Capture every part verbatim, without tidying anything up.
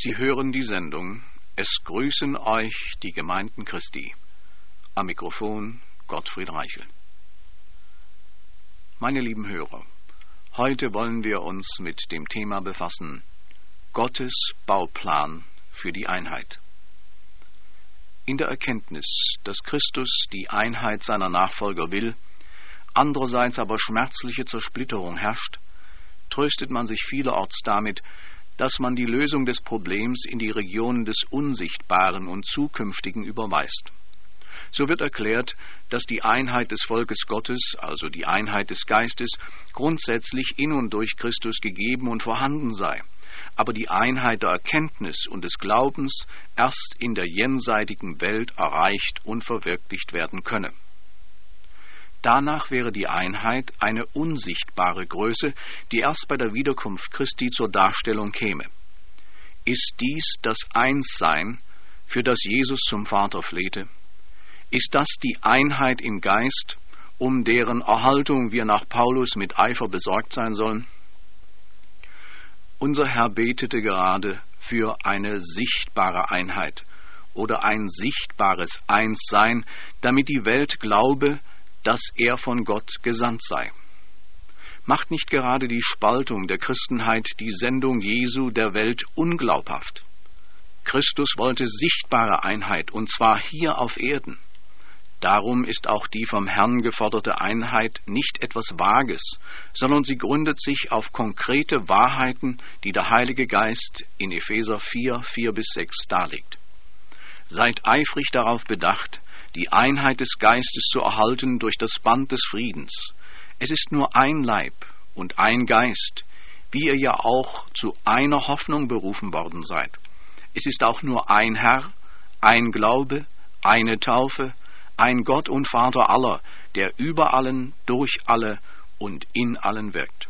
Sie hören die Sendung Es grüßen euch die Gemeinden Christi. Am Mikrofon Gottfried Reichel. Meine lieben Hörer, heute wollen wir uns mit dem Thema befassen: Gottes Bauplan für die Einheit. In der Erkenntnis, dass Christus die Einheit seiner Nachfolger will, andererseits aber schmerzliche Zersplitterung herrscht, tröstet man sich vielerorts damit, dass man die Lösung des Problems in die Region des Unsichtbaren und Zukünftigen überweist. So wird erklärt, dass die Einheit des Volkes Gottes, also die Einheit des Geistes, grundsätzlich in und durch Christus gegeben und vorhanden sei, aber die Einheit der Erkenntnis und des Glaubens erst in der jenseitigen Welt erreicht und verwirklicht werden könne. Danach wäre die Einheit eine unsichtbare Größe, die erst bei der Wiederkunft Christi zur Darstellung käme. Ist dies das Einssein, für das Jesus zum Vater flehte? Ist das die Einheit im Geist, um deren Erhaltung wir nach Paulus mit Eifer besorgt sein sollen? Unser Herr betete gerade für eine sichtbare Einheit oder ein sichtbares Einssein, damit die Welt glaube, dass er von Gott gesandt sei. Macht nicht gerade die Spaltung der Christenheit die Sendung Jesu der Welt unglaubhaft? Christus wollte sichtbare Einheit, und zwar hier auf Erden. Darum ist auch die vom Herrn geforderte Einheit nicht etwas Vages, sondern sie gründet sich auf konkrete Wahrheiten, die der Heilige Geist in Epheser vier, vier bis sechs darlegt. Seid eifrig darauf bedacht, die Einheit des Geistes zu erhalten durch das Band des Friedens. Es ist nur ein Leib und ein Geist, wie ihr ja auch zu einer Hoffnung berufen worden seid. Es ist auch nur ein Herr, ein Glaube, eine Taufe, ein Gott und Vater aller, der über allen, durch alle und in allen wirkt.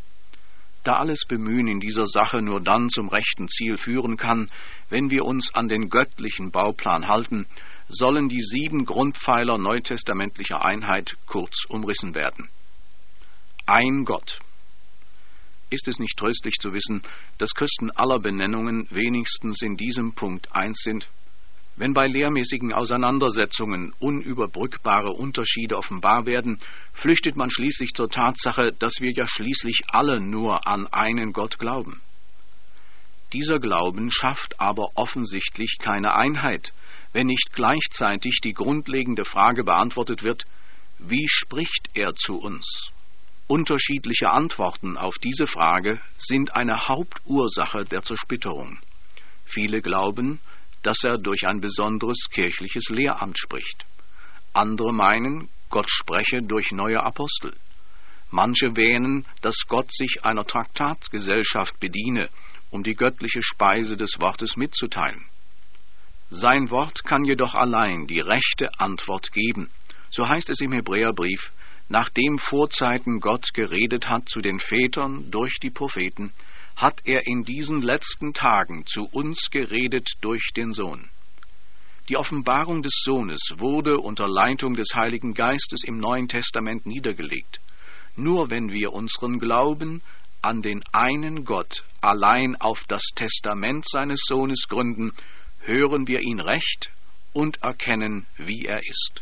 Da alles Bemühen in dieser Sache nur dann zum rechten Ziel führen kann, wenn wir uns an den göttlichen Bauplan halten, sollen die sieben Grundpfeiler neutestamentlicher Einheit kurz umrissen werden. Ein Gott. Ist es nicht tröstlich zu wissen, dass Christen aller Benennungen wenigstens in diesem Punkt eins sind? Wenn bei lehrmäßigen Auseinandersetzungen unüberbrückbare Unterschiede offenbar werden, flüchtet man schließlich zur Tatsache, dass wir ja schließlich alle nur an einen Gott glauben. Dieser Glauben schafft aber offensichtlich keine Einheit, wenn nicht gleichzeitig die grundlegende Frage beantwortet wird: Wie spricht er zu uns? Unterschiedliche Antworten auf diese Frage sind eine Hauptursache der Zersplitterung. Viele glauben, dass er durch ein besonderes kirchliches Lehramt spricht. Andere meinen, Gott spreche durch neue Apostel. Manche wähnen, dass Gott sich einer Traktatgesellschaft bediene, um die göttliche Speise des Wortes mitzuteilen. Sein Wort kann jedoch allein die rechte Antwort geben. So heißt es im Hebräerbrief: Nachdem vorzeiten Gott geredet hat zu den Vätern durch die Propheten, hat er in diesen letzten Tagen zu uns geredet durch den Sohn. Die Offenbarung des Sohnes wurde unter Leitung des Heiligen Geistes im Neuen Testament niedergelegt. Nur wenn wir unseren Glauben an den einen Gott allein auf das Testament seines Sohnes gründen, hören wir ihn recht und erkennen, wie er ist.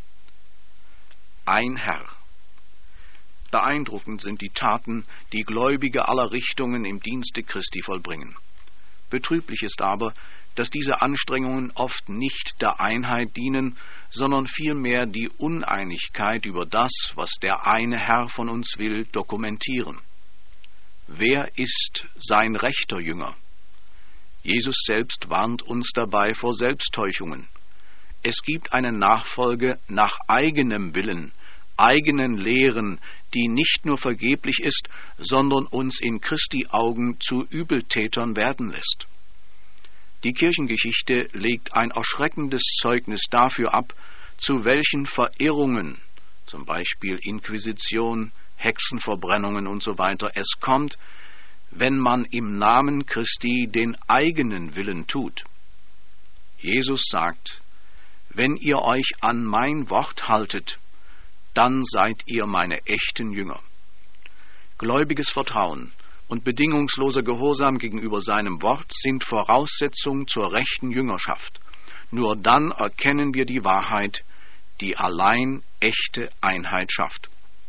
Ein Herr. Beeindruckend sind die Taten, die Gläubige aller Richtungen im Dienste Christi vollbringen. Betrüblich ist aber, dass diese Anstrengungen oft nicht der Einheit dienen, sondern vielmehr die Uneinigkeit über das, was der eine Herr von uns will, dokumentieren. Wer ist sein rechter Jünger? Jesus selbst warnt uns dabei vor Selbsttäuschungen. Es gibt eine Nachfolge nach eigenem Willen, eigenen Lehren, die nicht nur vergeblich ist, sondern uns in Christi Augen zu Übeltätern werden lässt. Die Kirchengeschichte legt ein erschreckendes Zeugnis dafür ab, zu welchen Verirrungen, zum Beispiel Inquisition, Hexenverbrennungen usw. es kommt, wenn man im Namen Christi den eigenen Willen tut. Jesus sagt: Wenn ihr euch an mein Wort haltet, dann seid ihr meine echten Jünger. Gläubiges Vertrauen und bedingungsloser Gehorsam gegenüber seinem Wort sind Voraussetzung zur rechten Jüngerschaft. Nur dann erkennen wir die Wahrheit, die allein echte Einheit schafft.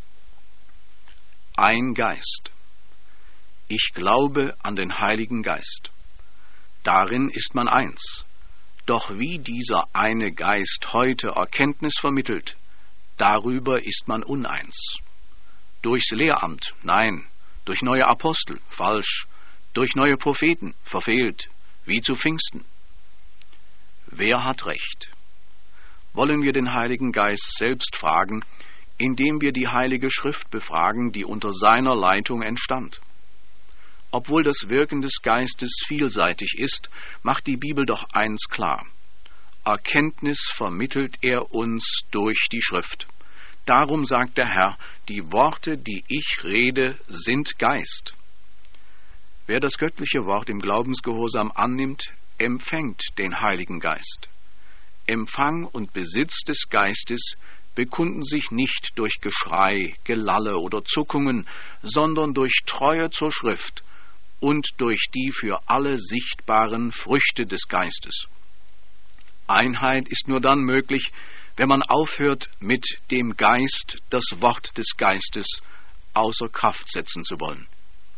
Ein Geist. Ich glaube an den Heiligen Geist. Darin ist man eins. Doch wie dieser eine Geist heute Erkenntnis vermittelt, darüber ist man uneins. Durchs Lehramt, nein, durch neue Apostel, falsch, durch neue Propheten, verfehlt, wie zu Pfingsten. Wer hat Recht? Wollen wir den Heiligen Geist selbst fragen, indem wir die Heilige Schrift befragen, die unter seiner Leitung entstand? Obwohl das Wirken des Geistes vielseitig ist, macht die Bibel doch eins klar. Erkenntnis vermittelt er uns durch die Schrift. Darum sagt der Herr, die Worte, die ich rede, sind Geist. Wer das göttliche Wort im Glaubensgehorsam annimmt, empfängt den Heiligen Geist. Empfang und Besitz des Geistes bekunden sich nicht durch Geschrei, Gelalle oder Zuckungen, sondern durch Treue zur Schrift und durch die für alle sichtbaren Früchte des Geistes. Einheit ist nur dann möglich, wenn man aufhört, mit dem Geist das Wort des Geistes außer Kraft setzen zu wollen.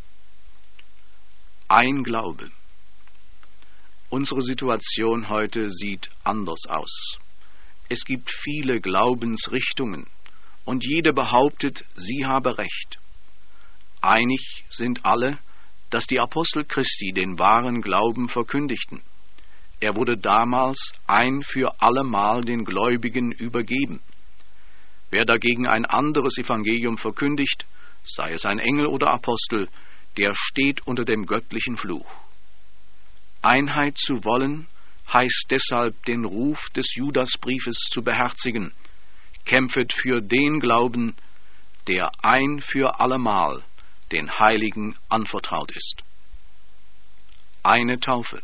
Ein Glaube. Unsere Situation heute sieht anders aus. Es gibt viele Glaubensrichtungen, und jede behauptet, sie habe Recht. Einig sind alle, dass die Apostel Christi den wahren Glauben verkündigten. Er wurde damals ein für allemal den Gläubigen übergeben. Wer dagegen ein anderes Evangelium verkündigt, sei es ein Engel oder Apostel, der steht unter dem göttlichen Fluch. Einheit zu wollen, heißt deshalb, den Ruf des Judasbriefes zu beherzigen: Kämpfet für den Glauben, der ein für allemal den Heiligen anvertraut ist. Eine Taufe.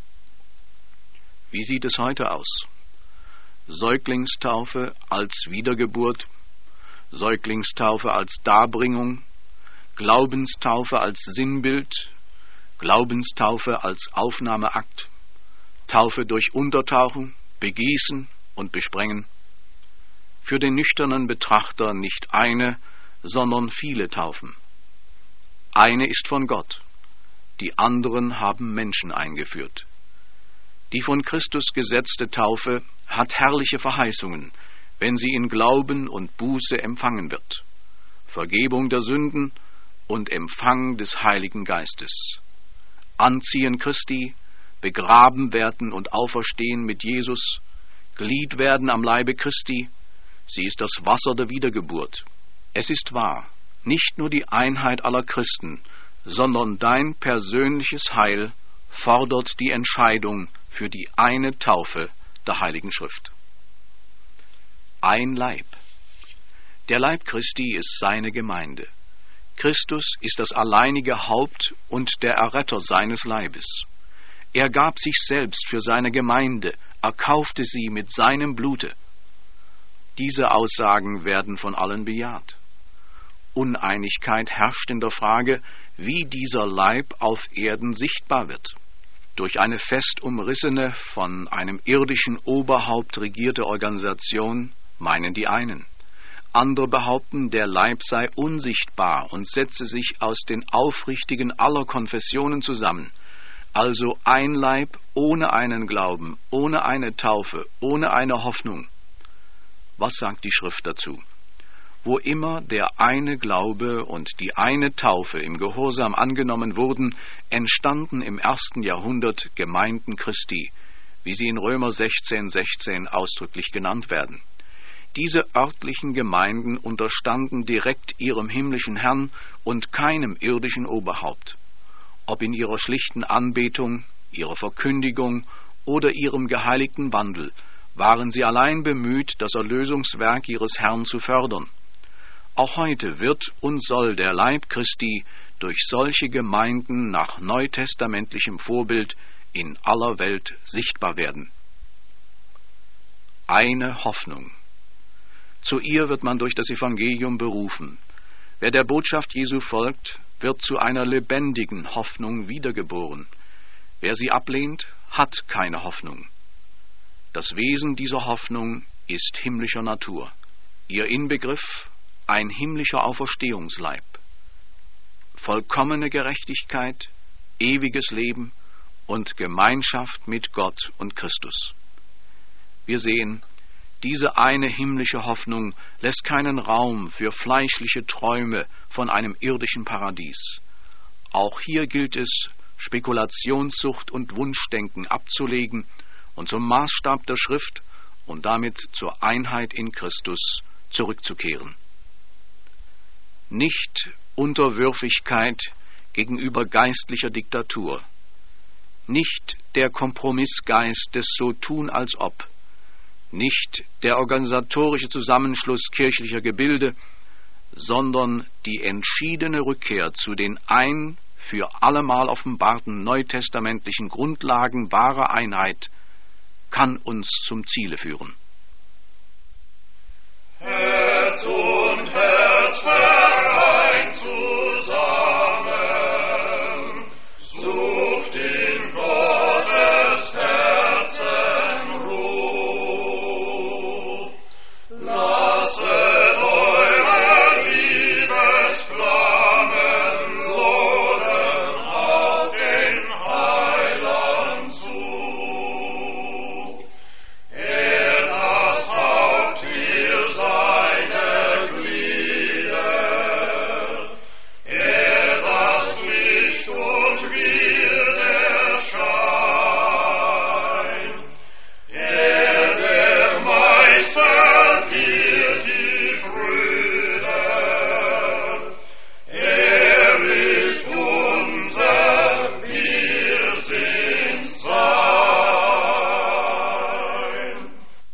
Wie sieht es heute aus? Säuglingstaufe als Wiedergeburt, Säuglingstaufe als Darbringung, Glaubenstaufe als Sinnbild, Glaubenstaufe als Aufnahmeakt, Taufe durch Untertauchen, Begießen und Besprengen. Für den nüchternen Betrachter nicht eine, sondern viele Taufen. Eine ist von Gott, die anderen haben Menschen eingeführt. Die von Christus gesetzte Taufe hat herrliche Verheißungen, wenn sie in Glauben und Buße empfangen wird. Vergebung der Sünden und Empfang des Heiligen Geistes. Anziehen Christi, begraben werden und auferstehen mit Jesus, Glied werden am Leibe Christi, sie ist das Wasser der Wiedergeburt. Es ist wahr, nicht nur die Einheit aller Christen, sondern dein persönliches Heil fordert die Entscheidung für die eine Taufe der Heiligen Schrift. Ein Leib. Der Leib Christi ist seine Gemeinde. Christus ist das alleinige Haupt und der Erretter seines Leibes. Er gab sich selbst für seine Gemeinde, erkaufte sie mit seinem Blute. Diese Aussagen werden von allen bejaht. Uneinigkeit herrscht in der Frage, wie dieser Leib auf Erden sichtbar wird. Durch eine fest umrissene, von einem irdischen Oberhaupt regierte Organisation, meinen die einen. Andere behaupten, der Leib sei unsichtbar und setze sich aus den Aufrichtigen aller Konfessionen zusammen. Also ein Leib ohne einen Glauben, ohne eine Taufe, ohne eine Hoffnung. Was sagt die Schrift dazu? Wo immer der eine Glaube und die eine Taufe im Gehorsam angenommen wurden, entstanden im ersten Jahrhundert Gemeinden Christi, wie sie in Römer sechzehn sechzehn ausdrücklich genannt werden. Diese örtlichen Gemeinden unterstanden direkt ihrem himmlischen Herrn und keinem irdischen Oberhaupt. Ob in ihrer schlichten Anbetung, ihrer Verkündigung oder ihrem geheiligten Wandel, waren sie allein bemüht, das Erlösungswerk ihres Herrn zu fördern. Auch heute wird und soll der Leib Christi durch solche Gemeinden nach neutestamentlichem Vorbild in aller Welt sichtbar werden. Eine Hoffnung. Zu ihr wird man durch das Evangelium berufen. Wer der Botschaft Jesu folgt, wird zu einer lebendigen Hoffnung wiedergeboren. Wer sie ablehnt, hat keine Hoffnung. Das Wesen dieser Hoffnung ist himmlischer Natur. Ihr Inbegriff ein himmlischer Auferstehungsleib. Vollkommene Gerechtigkeit, ewiges Leben und Gemeinschaft mit Gott und Christus. Wir sehen, diese eine himmlische Hoffnung lässt keinen Raum für fleischliche Träume von einem irdischen Paradies. Auch hier gilt es, Spekulationssucht und Wunschdenken abzulegen und zum Maßstab der Schrift und damit zur Einheit in Christus zurückzukehren. Nicht Unterwürfigkeit gegenüber geistlicher Diktatur, nicht der Kompromissgeist des So-Tun als ob, nicht der organisatorische Zusammenschluss kirchlicher Gebilde, sondern die entschiedene Rückkehr zu den ein für allemal offenbarten neutestamentlichen Grundlagen wahrer Einheit kann uns zum Ziele führen. Herz und Herz vereint zusammen, sucht in Gottes Herzen Ruhe. Lasset eure Liebesflammen lodern auf den Heiland zu. Er das Haupt, wir seine Glieder. Er das Licht und wir der Schein. Er der Meister, wir die Brüder. Er ist unser, wir sind sein.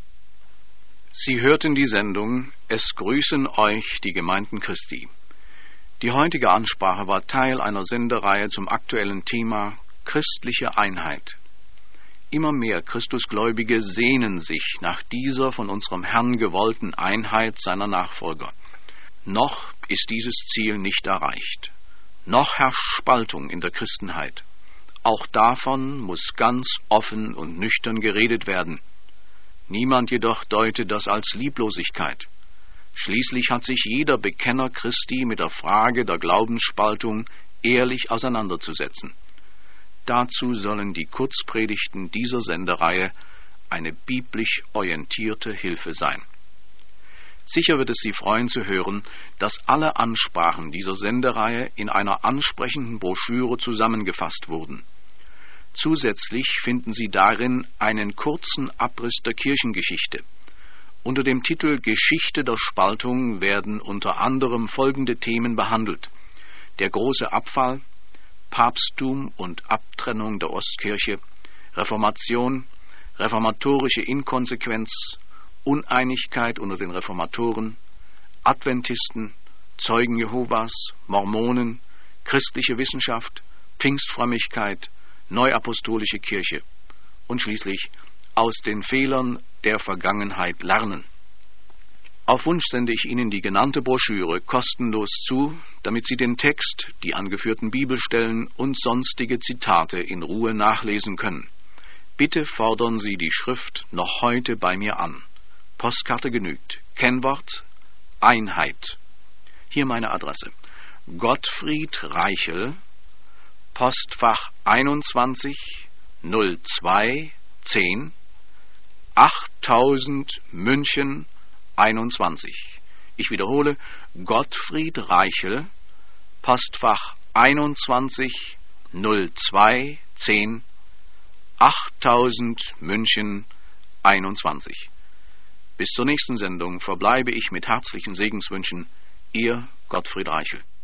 Sie hörten die Sendung »Es grüßen euch die Gemeinden Christi«. Die heutige Ansprache war Teil einer Sendereihe zum aktuellen Thema christliche Einheit. Immer mehr Christusgläubige sehnen sich nach dieser von unserem Herrn gewollten Einheit seiner Nachfolger. Noch ist dieses Ziel nicht erreicht. Noch herrscht Spaltung in der Christenheit. Auch davon muss ganz offen und nüchtern geredet werden. Niemand jedoch deutet das als Lieblosigkeit. Schließlich hat sich jeder Bekenner Christi mit der Frage der Glaubensspaltung ehrlich auseinanderzusetzen. Dazu sollen die Kurzpredigten dieser Sendereihe eine biblisch orientierte Hilfe sein. Sicher wird es Sie freuen zu hören, dass alle Ansprachen dieser Sendereihe in einer ansprechenden Broschüre zusammengefasst wurden. Zusätzlich finden Sie darin einen kurzen Abriss der Kirchengeschichte. Unter dem Titel Geschichte der Spaltung werden unter anderem folgende Themen behandelt: der große Abfall, Papsttum und Abtrennung der Ostkirche, Reformation, reformatorische Inkonsequenz, Uneinigkeit unter den Reformatoren, Adventisten, Zeugen Jehovas, Mormonen, christliche Wissenschaft, Pfingstfrömmigkeit, Neuapostolische Kirche und schließlich aus den Fehlern der Vergangenheit lernen. Auf Wunsch sende ich Ihnen die genannte Broschüre kostenlos zu, damit Sie den Text, die angeführten Bibelstellen und sonstige Zitate in Ruhe nachlesen können. Bitte fordern Sie die Schrift noch heute bei mir an. Postkarte genügt. Kennwort: Einheit. Hier meine Adresse: Gottfried Reichel, Postfach einundzwanzig null zwei zehn, achttausend München einundzwanzig. Ich wiederhole: Gottfried Reichel, Postfach einundzwanzig null zwei zehn, achttausend München einundzwanzig. Bis zur nächsten Sendung verbleibe ich mit herzlichen Segenswünschen. Ihr Gottfried Reichel.